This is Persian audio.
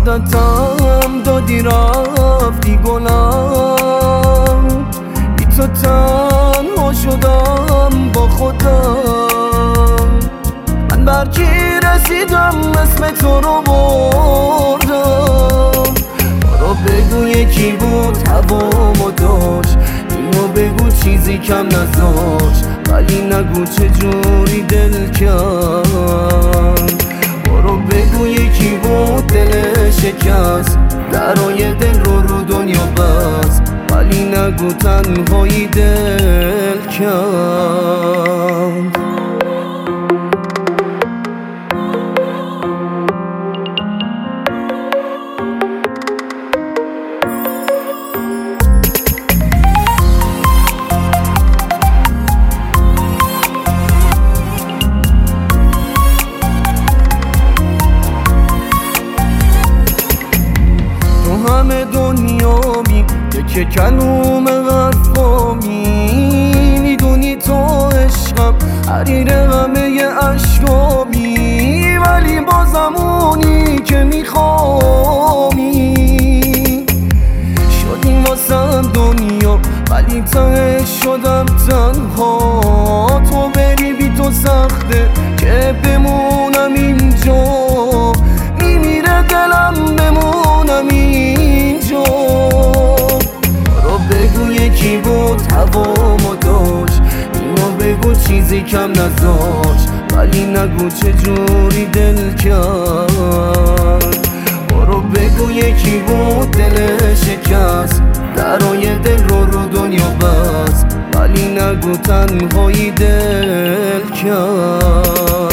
عادتم دادی رفتی گلم، بی تو تنها شدم با خودم. من برکی رسیدم اسم تو رو بردم. برو بگو یکی بود هوامو داشت، اینو بگو چیزی کم نذاشت، ولی نگو چجوری دل کرد. برو بگو یکی بود دل شکست، درای دل رو دنیا بست، ولی نگو تنهایی دل کرد. همه دنیا که کلوم حرفامی، میدونی تو عشقم حریر همه اشکامی، ولی بازمونی که میخوامی. شدیم واسم دنیا ولی ته شدم تنها، تو بری بی تو سخته که بمونم اینجا، میمیره دلم بمونم اینجا. برو بگو یکی بود هوامو داشت، اینو بگو چیزی کم نذاشت، ولی نگو چجوری دل کرد. برو بگو یکی بود دل شکست، درای دل رو دنیا بست، ولی نگو تنهایی دل کرد.